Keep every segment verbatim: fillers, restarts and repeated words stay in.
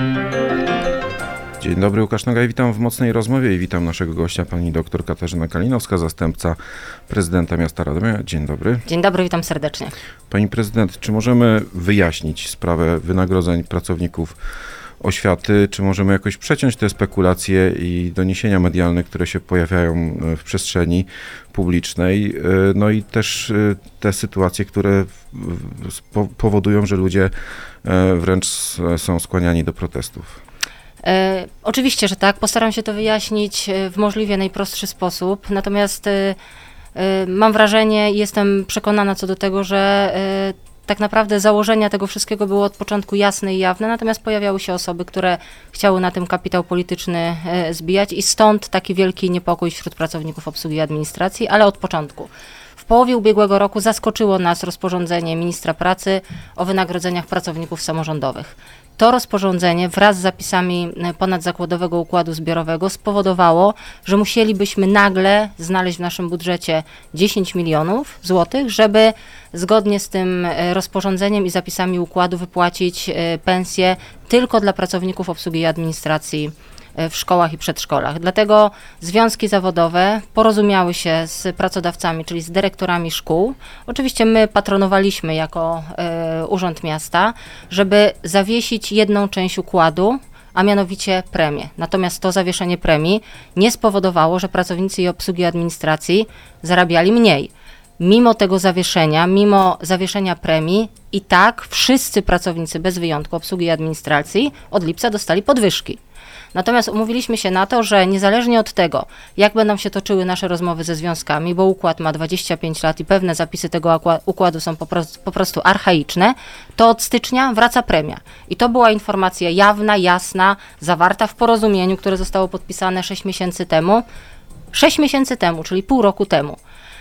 Dzień dobry, Łukasz Nogaj, witam w Mocnej Rozmowie i witam naszego gościa, pani doktor Katarzyna Kalinowska, zastępca prezydenta miasta Radomia. Dzień dobry. Dzień dobry, witam serdecznie. Pani prezydent, czy możemy wyjaśnić sprawę wynagrodzeń pracowników oświaty? Czy możemy jakoś przeciąć te spekulacje i doniesienia medialne, które się pojawiają w przestrzeni publicznej? No i też te sytuacje, które powodują, że ludzie wręcz są skłaniani do protestów. E, oczywiście, że tak. Postaram się to wyjaśnić w możliwie najprostszy sposób. Natomiast e, e, mam wrażenie i jestem przekonana co do tego, że e, tak naprawdę założenia tego wszystkiego były od początku jasne i jawne, natomiast pojawiały się osoby, które chciały na tym kapitał polityczny e, zbijać i stąd taki wielki niepokój wśród pracowników obsługi i administracji, ale od początku. W połowie ubiegłego roku zaskoczyło nas rozporządzenie ministra pracy o wynagrodzeniach pracowników samorządowych. To rozporządzenie wraz z zapisami ponadzakładowego układu zbiorowego spowodowało, że musielibyśmy nagle znaleźć w naszym budżecie dziesięć milionów złotych, żeby zgodnie z tym rozporządzeniem i zapisami układu wypłacić pensje tylko dla pracowników obsługi i administracji w szkołach i przedszkolach. Dlatego związki zawodowe porozumiały się z pracodawcami, czyli z dyrektorami szkół. Oczywiście my patronowaliśmy jako y, Urząd Miasta, żeby zawiesić jedną część układu, a mianowicie premię. Natomiast to zawieszenie premii nie spowodowało, że pracownicy i obsługi administracji zarabiali mniej. Mimo tego zawieszenia, mimo zawieszenia premii, i tak wszyscy pracownicy bez wyjątku obsługi i administracji od lipca dostali podwyżki. Natomiast umówiliśmy się na to, że niezależnie od tego, jak będą się toczyły nasze rozmowy ze związkami, bo układ ma dwadzieścia pięć lat i pewne zapisy tego układu są po prostu, po prostu archaiczne, to od stycznia wraca premia. I to była informacja jawna, jasna, zawarta w porozumieniu, które zostało podpisane sześć miesięcy temu. sześć miesięcy temu, czyli pół roku temu.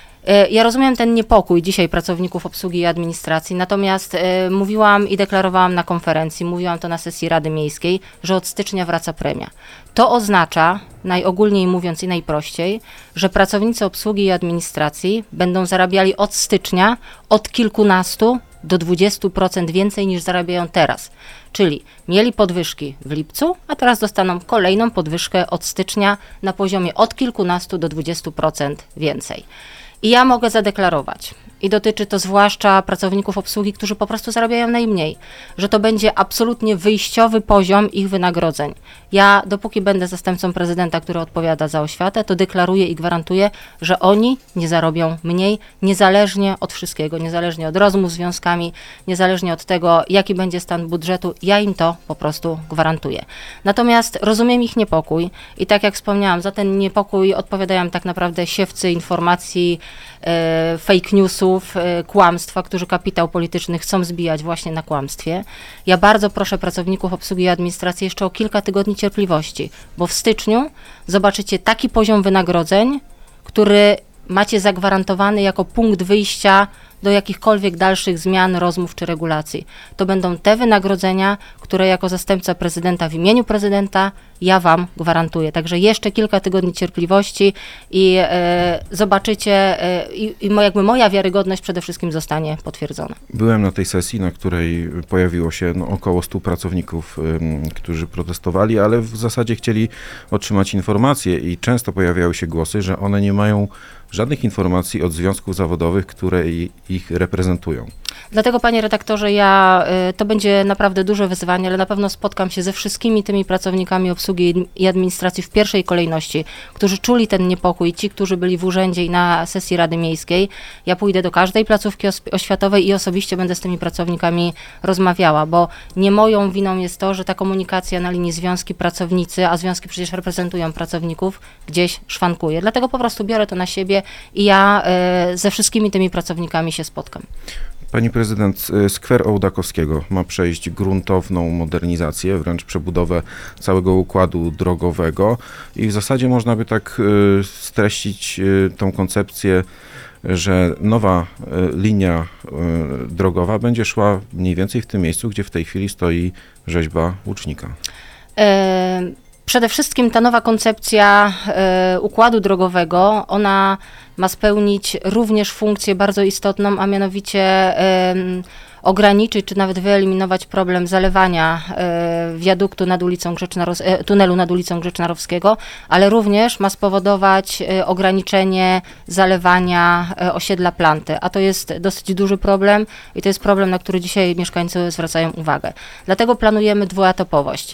Ja rozumiem ten niepokój dzisiaj pracowników obsługi i administracji, natomiast y, mówiłam i deklarowałam na konferencji, mówiłam to na sesji Rady Miejskiej, że od stycznia wraca premia. To oznacza, najogólniej mówiąc i najprościej, że pracownicy obsługi i administracji będą zarabiali od stycznia od kilkunastu do dwudziestu procent więcej niż zarabiają teraz. Czyli mieli podwyżki w lipcu, a teraz dostaną kolejną podwyżkę od stycznia na poziomie od kilkunastu do dwudziestu procent więcej. I ja mogę zadeklarować, i dotyczy to zwłaszcza pracowników obsługi, którzy po prostu zarabiają najmniej, że to będzie absolutnie wyjściowy poziom ich wynagrodzeń. Ja, dopóki będę zastępcą prezydenta, który odpowiada za oświatę, to deklaruję i gwarantuję, że oni nie zarobią mniej, niezależnie od wszystkiego, niezależnie od rozmów z związkami, niezależnie od tego, jaki będzie stan budżetu, ja im to po prostu gwarantuję. Natomiast rozumiem ich niepokój i tak jak wspomniałam, za ten niepokój odpowiadają tak naprawdę siewcy informacji, e, fake newsów, e, kłamstwa, którzy kapitał polityczny chcą zbijać właśnie na kłamstwie. Ja bardzo proszę pracowników obsługi i administracji jeszcze o kilka tygodni cierpliwości, bo w styczniu zobaczycie taki poziom wynagrodzeń, który macie zagwarantowany jako punkt wyjścia do jakichkolwiek dalszych zmian, rozmów czy regulacji. To będą te wynagrodzenia, które jako zastępca prezydenta w imieniu prezydenta ja wam gwarantuję. Także jeszcze kilka tygodni cierpliwości i e, zobaczycie e, i, i jakby moja wiarygodność przede wszystkim zostanie potwierdzona. Byłem na tej sesji, na której pojawiło się no, około stu pracowników, ym, którzy protestowali, ale w zasadzie chcieli otrzymać informacje i często pojawiały się głosy, że one nie mają żadnych informacji od związków zawodowych, które ich reprezentują. Dlatego, panie redaktorze, ja, to będzie naprawdę duże wyzwanie, ale na pewno spotkam się ze wszystkimi tymi pracownikami obsługi i administracji w pierwszej kolejności, którzy czuli ten niepokój, ci, którzy byli w urzędzie i na sesji Rady Miejskiej. Ja pójdę do każdej placówki oświatowej i osobiście będę z tymi pracownikami rozmawiała, bo nie moją winą jest to, że ta komunikacja na linii związki, pracownicy, a związki przecież reprezentują pracowników, gdzieś szwankuje. Dlatego po prostu biorę to na siebie i ja y, ze wszystkimi tymi pracownikami się spotkam. Pani prezydent, skwer Ołdakowskiego ma przejść gruntowną modernizację, wręcz przebudowę całego układu drogowego i w zasadzie można by tak streścić tą koncepcję, że nowa linia drogowa będzie szła mniej więcej w tym miejscu, gdzie w tej chwili stoi rzeźba łucznika. E- Przede wszystkim ta nowa koncepcja y, układu drogowego, ona ma spełnić również funkcję bardzo istotną, a mianowicie y, ograniczyć, czy nawet wyeliminować problem zalewania e, wiaduktu nad ulicą Grzecznaros- e, tunelu nad ulicą Grzecznarowskiego, ale również ma spowodować e, ograniczenie zalewania e, osiedla Planty, a to jest dosyć duży problem i to jest problem, na który dzisiaj mieszkańcy zwracają uwagę. Dlatego planujemy dwuetapowość.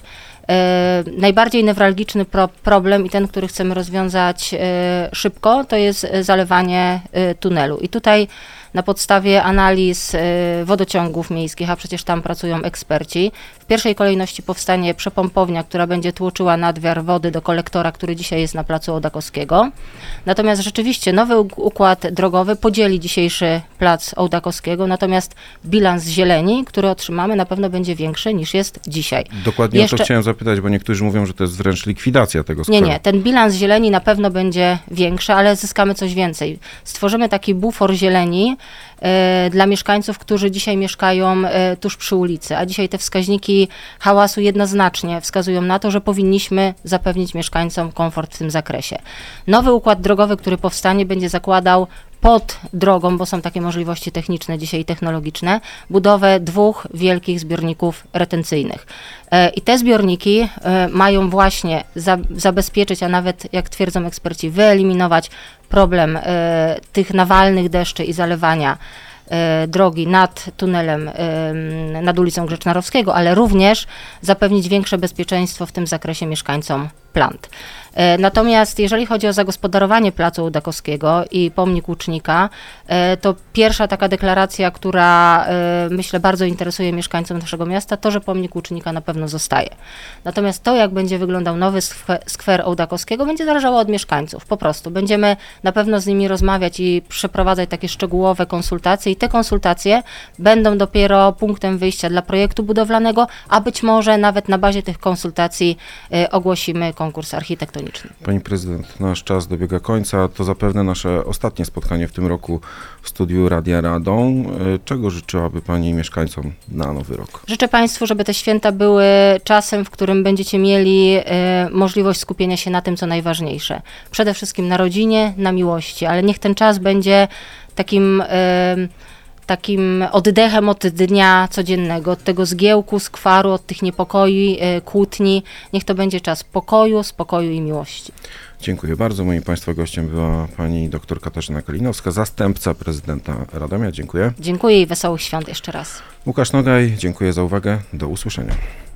E, najbardziej newralgiczny pro, problem i ten, który chcemy rozwiązać e, szybko, to jest zalewanie e, tunelu. I tutaj na podstawie analiz e, wodociągów miejskich, a przecież tam pracują eksperci, w pierwszej kolejności powstanie przepompownia, która będzie tłoczyła nadmiar wody do kolektora, który dzisiaj jest na placu Ołdakowskiego. Natomiast rzeczywiście nowy układ drogowy podzieli dzisiejszy plac Ołdakowskiego, natomiast bilans zieleni, który otrzymamy, na pewno będzie większy niż jest dzisiaj. Dokładnie Jeszcze... o to chciałem zapytać, bo niektórzy mówią, że to jest wręcz likwidacja tego skweru. Nie, nie, ten bilans zieleni na pewno będzie większy, ale zyskamy coś więcej. Stworzymy taki bufor zieleni e, dla mieszkańców, którzy dzisiaj mieszkają e, tuż przy ulicy, a dzisiaj te wskaźniki hałasu jednoznacznie wskazują na to, że powinniśmy zapewnić mieszkańcom komfort w tym zakresie. Nowy układ drogowy, który powstanie, będzie zakładał pod drogą, bo są takie możliwości techniczne dzisiaj i technologiczne, budowę dwóch wielkich zbiorników retencyjnych. E, I te zbiorniki e, mają właśnie za, zabezpieczyć, a nawet, jak twierdzą eksperci, wyeliminować problem e, tych nawalnych deszczy i zalewania e, drogi nad tunelem, e, nad ulicą Grzecznarowskiego, ale również zapewnić większe bezpieczeństwo w tym zakresie mieszkańcom Plant. E, Natomiast jeżeli chodzi o zagospodarowanie placu Ołdakowskiego i pomnik Łucznika, e, to pierwsza taka deklaracja, która e, myślę bardzo interesuje mieszkańcom naszego miasta, to, że pomnik Łucznika na pewno zostaje. Natomiast to, jak będzie wyglądał nowy skwer, skwer Ołdakowskiego, będzie zależało od mieszkańców. Po prostu będziemy na pewno z nimi rozmawiać i przeprowadzać takie szczegółowe konsultacje i te konsultacje będą dopiero punktem wyjścia dla projektu budowlanego, a być może nawet na bazie tych konsultacji e, ogłosimy konkurs architektoniczny. Pani prezydent, nasz czas dobiega końca. To zapewne nasze ostatnie spotkanie w tym roku w studiu Radia Radom. Czego życzyłaby Pani mieszkańcom na nowy rok? Życzę Państwu, żeby te święta były czasem, w którym będziecie mieli e, możliwość skupienia się na tym, co najważniejsze. Przede wszystkim na rodzinie, na miłości, ale niech ten czas będzie takim... E, takim oddechem od dnia codziennego, od tego zgiełku, skwaru, od tych niepokoi, e, kłótni. Niech to będzie czas pokoju, spokoju i miłości. Dziękuję bardzo. Moim Państwa gościem była pani dr Katarzyna Kalinowska, zastępca prezydenta Radomia. Dziękuję. Dziękuję i wesołych świąt jeszcze raz. Łukasz Nogaj, dziękuję za uwagę. Do usłyszenia.